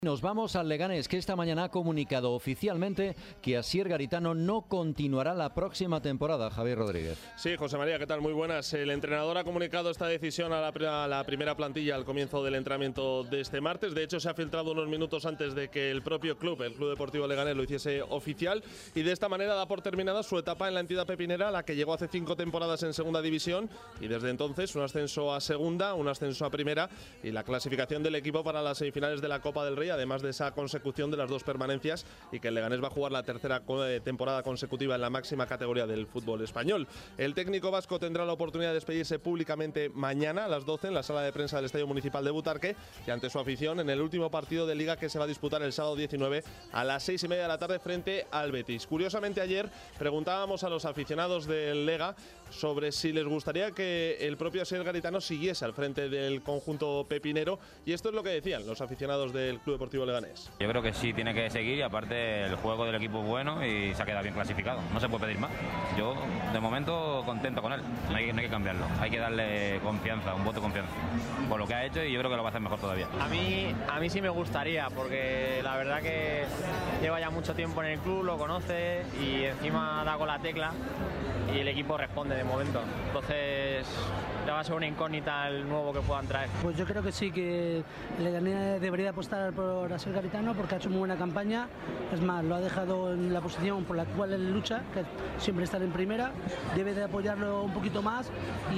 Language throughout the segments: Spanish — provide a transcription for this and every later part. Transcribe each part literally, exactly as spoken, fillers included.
Nos vamos al Leganés, que esta mañana ha comunicado oficialmente que Asier Garitano no continuará la próxima temporada. Javier Rodríguez. Sí, José María, ¿qué tal? Muy buenas. El entrenador ha comunicado esta decisión a la, a la primera plantilla al comienzo del entrenamiento de este martes. De hecho, se ha filtrado unos minutos antes de que el propio club, el Club Deportivo Leganés, lo hiciese oficial. Y de esta manera da por terminada su etapa en la entidad pepinera, a la que llegó hace cinco temporadas en segunda división. Y desde entonces, un ascenso a segunda, un ascenso a primera y la clasificación del equipo para las semifinales de la Copa del Rey, además de esa consecución de las dos permanencias, y que el Leganés va a jugar la tercera temporada consecutiva en la máxima categoría del fútbol español. El técnico vasco tendrá la oportunidad de despedirse públicamente mañana a las doce en la sala de prensa del Estadio Municipal de Butarque y ante su afición en el último partido de Liga que se va a disputar el sábado diecinueve a las seis y media de la tarde frente al Betis. Curiosamente, ayer preguntábamos a los aficionados del Lega sobre si les gustaría que el propio Asier Garitano siguiese al frente del conjunto pepinero, y esto es lo que decían los aficionados del Club Deportivo Leganés. Yo creo que sí tiene que seguir, y aparte el juego del equipo es bueno y se ha quedado bien clasificado. No se puede pedir más. Yo, de momento, contento con él. No hay, no hay que cambiarlo. Hay que darle confianza, un voto de confianza por lo que ha hecho, y yo creo que lo va a hacer mejor todavía. A mí, a mí sí me gustaría, porque la verdad que lleva ya mucho tiempo en el club, lo conoce y encima da con la tecla y el equipo responde de momento. Entonces, le va a ser una incógnita el nuevo que puedan traer. Pues yo creo que sí, que el Leganés debería apostar por Asier Garitano porque ha hecho muy buena campaña. Es más, lo ha dejado en la posición por la cual él lucha, que es siempre estar en primera. Debe de apoyarlo un poquito más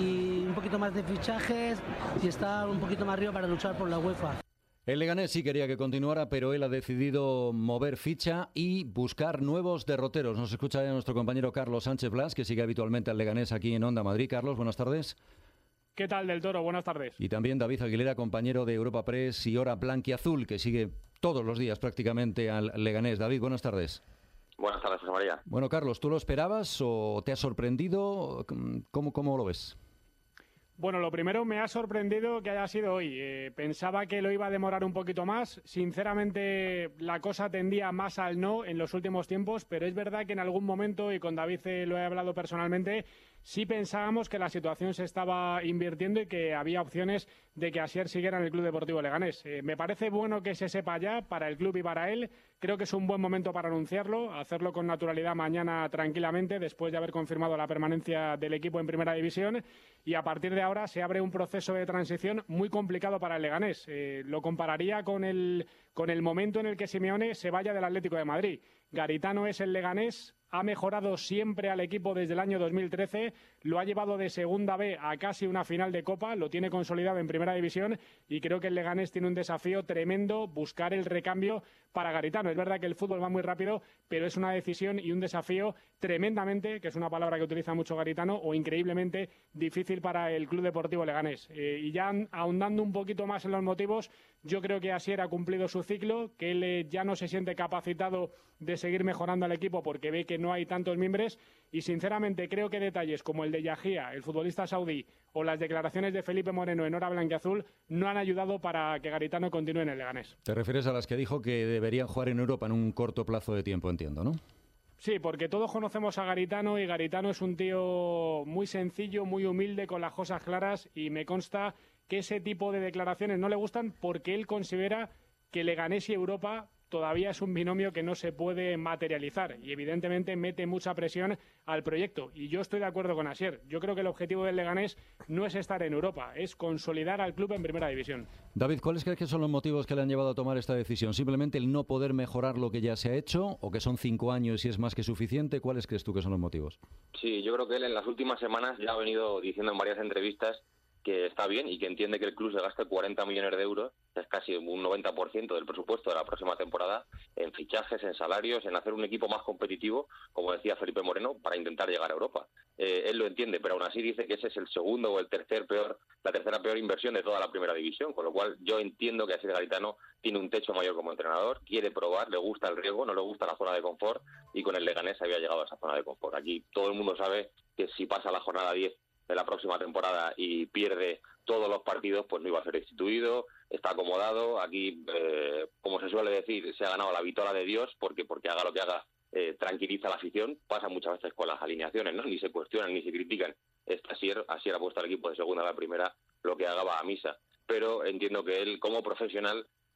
y un poquito más de fichajes y estar un poquito más arriba para luchar por la UEFA. El Leganés sí quería que continuara, pero él ha decidido mover ficha y buscar nuevos derroteros. Nos escucha ya nuestro compañero Carlos Sánchez Blas, que sigue habitualmente al Leganés aquí en Onda Madrid. Carlos, buenas tardes. ¿Qué tal, Del Toro? Buenas tardes. Y también David Aguilera, compañero de Europa Press y Hora Blanquiazul, que sigue todos los días prácticamente al Leganés. David, buenas tardes. Buenas tardes, José María. Bueno, Carlos, ¿tú lo esperabas o te ha sorprendido? ¿Cómo, cómo lo ves? Bueno, lo primero, me ha sorprendido que haya sido hoy. Eh, pensaba que lo iba a demorar un poquito más. Sinceramente, la cosa tendía más al no en los últimos tiempos, pero es verdad que en algún momento, y con David eh, lo he hablado personalmente, sí pensábamos que la situación se estaba invirtiendo y que había opciones de que Asier siguiera en el Club Deportivo Leganés. Eh, me parece bueno que se sepa ya para el club y para él. Creo que es un buen momento para anunciarlo, hacerlo con naturalidad mañana tranquilamente, después de haber confirmado la permanencia del equipo en Primera División, y a partir de ahora se abre un proceso de transición muy complicado para el Leganés. Eh, lo compararía con el, con el momento en el que Simeone se vaya del Atlético de Madrid. Garitano es el Leganés, ha mejorado siempre al equipo desde el año dos mil trece, lo ha llevado de segunda B a casi una final de Copa, lo tiene consolidado en Primera División, y creo que el Leganés tiene un desafío tremendo, buscar el recambio para Garitano. Es verdad que el fútbol va muy rápido, pero es una decisión y un desafío tremendamente, que es una palabra que utiliza mucho Garitano, o increíblemente difícil para el Club Deportivo Leganés. Eh, y ya ahondando un poquito más en los motivos, yo creo que Asier ha cumplido su ciclo, que él eh, ya no se siente capacitado de seguir mejorando al equipo porque ve que no hay tantos mimbres, y sinceramente creo que detalles como el de Yahia, el futbolista saudí, o las declaraciones de Felipe Moreno en Hora Blanquiazul no han ayudado para que Garitano continúe en el Leganés. Te refieres a las que dijo que deberían jugar en Europa en un corto plazo de tiempo, entiendo, ¿no? Sí, porque todos conocemos a Garitano, y Garitano es un tío muy sencillo, muy humilde, con las cosas claras, y me consta que ese tipo de declaraciones no le gustan porque él considera que Leganés y Europa todavía es un binomio que no se puede materializar, y evidentemente mete mucha presión al proyecto. Y yo estoy de acuerdo con Asier. Yo creo que el objetivo del Leganés no es estar en Europa, es consolidar al club en Primera División. David, ¿cuáles crees que son los motivos que le han llevado a tomar esta decisión? ¿Simplemente el no poder mejorar lo que ya se ha hecho, o que son cinco años y es más que suficiente? ¿Cuáles crees tú que son los motivos? Sí, yo creo que él en las últimas semanas ya ha venido diciendo en varias entrevistas que está bien y que entiende que el club se gaste cuarenta millones de euros, que es casi un noventa por ciento del presupuesto de la próxima temporada, en fichajes, en salarios, en hacer un equipo más competitivo, como decía Felipe Moreno, para intentar llegar a Europa. Eh, él lo entiende, pero aún así dice que ese es el segundo o el tercer peor, la tercera peor inversión de toda la Primera División, con lo cual yo entiendo que Asier Garitano tiene un techo mayor como entrenador, quiere probar, le gusta el riesgo, no le gusta la zona de confort, y con el Leganés había llegado a esa zona de confort. Aquí todo el mundo sabe que si pasa la jornada diez de la próxima temporada y pierde todos los partidos, pues no iba a ser destituido, está acomodado. Aquí, eh, como se suele decir, se ha ganado la vitola de Dios, porque porque haga lo que haga, eh, tranquiliza a la afición. Pasa muchas veces con las alineaciones, ¿no? Ni se cuestionan ni se critican. Esta Asier, Asier ha puesto al equipo de segunda a la primera, lo que haga va a misa. Pero entiendo que él, como profesional,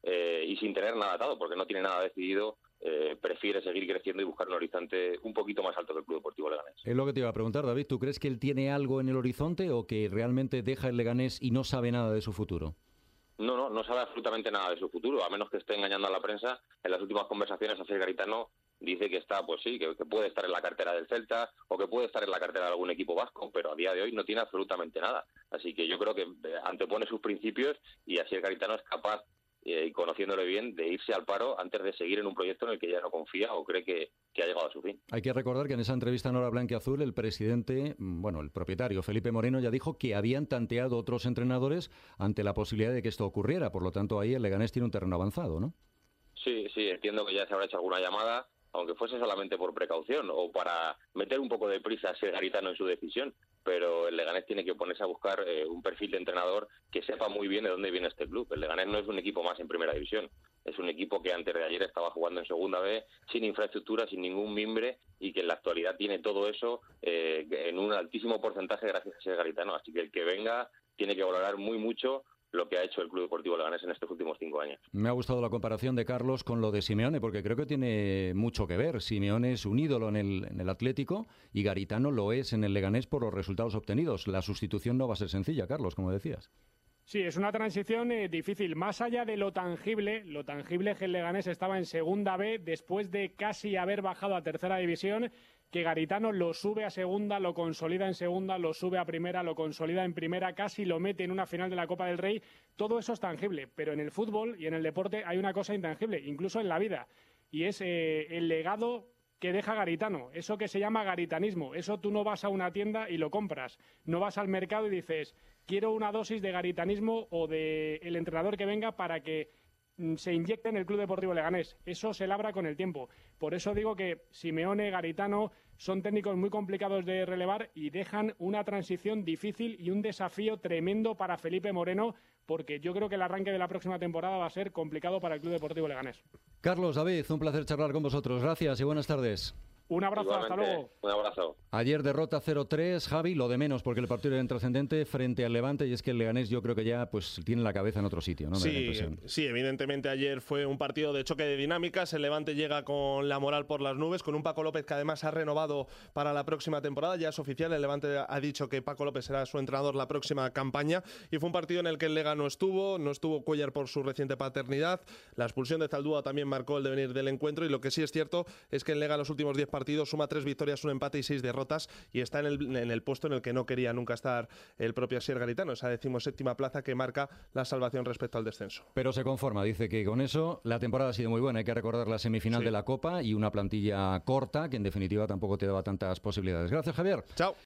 eh, y sin tener nada atado, porque no tiene nada decidido, eh, prefiere seguir creciendo y buscar un horizonte un poquito más alto que el Club Deportivo Leganés. Es lo que te iba a preguntar, David. ¿Tú crees que él tiene algo en el horizonte o que realmente deja el Leganés y no sabe nada de su futuro? No, no, no sabe absolutamente nada de su futuro, a menos que esté engañando a la prensa. En las últimas conversaciones, Asier Garitano dice que está, pues sí, que, que puede estar en la cartera del Celta o que puede estar en la cartera de algún equipo vasco, pero a día de hoy no tiene absolutamente nada. Así que yo creo que antepone sus principios y Asier Garitano es capaz, eh, y conociéndole bien, de irse al paro antes de seguir en un proyecto en el que ya no confía o cree que, que ha llegado a su fin. Hay que recordar que en esa entrevista en Hora Blanquiazul el presidente, bueno, el propietario Felipe Moreno ya dijo que habían tanteado otros entrenadores ante la posibilidad de que esto ocurriera. Por lo tanto, ahí el Leganés tiene un terreno avanzado, ¿no? Sí, sí, entiendo que ya se habrá hecho alguna llamada, aunque fuese solamente por precaución o para meter un poco de prisa a Asier Garitano en su decisión, pero el Leganés tiene que ponerse a buscar eh, un perfil de entrenador que sepa muy bien de dónde viene este club. El Leganés no es un equipo más en primera división, es un equipo que antes de ayer estaba jugando en segunda B, sin infraestructura, sin ningún mimbre, y que en la actualidad tiene todo eso eh, en un altísimo porcentaje gracias a Asier Garitano. Así que el que venga tiene que valorar muy mucho lo que ha hecho el Club Deportivo Leganés en estos últimos cinco años. Me ha gustado la comparación de Carlos con lo de Simeone, porque creo que tiene mucho que ver. Simeone es un ídolo en el, en el Atlético y Garitano lo es en el Leganés por los resultados obtenidos. La sustitución no va a ser sencilla, Carlos, como decías. Sí, es una transición eh, difícil. Más allá de lo tangible, lo tangible es que el Leganés estaba en segunda B después de casi haber bajado a tercera división, que Garitano lo sube a segunda, lo consolida en segunda, lo sube a primera, lo consolida en primera, casi lo mete en una final de la Copa del Rey. Todo eso es tangible, pero en el fútbol y en el deporte hay una cosa intangible, incluso en la vida, y es eh, el legado que deja Garitano, eso que se llama garitanismo. Eso tú no vas a una tienda y lo compras, no vas al mercado y dices, quiero una dosis de garitanismo o de el entrenador que venga para que se inyecta en el Club Deportivo Leganés. Eso se labra con el tiempo. Por eso digo que Simeone, Garitano son técnicos muy complicados de relevar y dejan una transición difícil y un desafío tremendo para Felipe Moreno, porque yo creo que el arranque de la próxima temporada va a ser complicado para el Club Deportivo Leganés. Carlos, David, un placer charlar con vosotros. Gracias y buenas tardes. Un abrazo, Igualmente, hasta luego. Un abrazo. Ayer derrota cero tres, Javi, lo de menos porque el partido era intrascendente frente al Levante, y es que el Leganés yo creo que ya pues tiene la cabeza en otro sitio, ¿no? Sí, sí, evidentemente ayer fue un partido de choque de dinámicas. El Levante llega con la moral por las nubes, con un Paco López que además ha renovado para la próxima temporada. Ya es oficial, el Levante ha dicho que Paco López será su entrenador la próxima campaña, y fue un partido en el que el Lega no estuvo, no estuvo Cuéllar por su reciente paternidad. La expulsión de Zaldúa también marcó el devenir del encuentro, y lo que sí es cierto es que el Lega en los últimos diez partidos suma tres victorias, un empate y seis derrotas, y está en el, en el puesto en el que no quería nunca estar el propio Asier Garitano, esa decimoséptima plaza que marca la salvación respecto al descenso. Pero se conforma, dice que con eso la temporada ha sido muy buena. Hay que recordar la semifinal sí. de la Copa y una plantilla corta que en definitiva tampoco te daba tantas posibilidades. Gracias, Javier. Chao.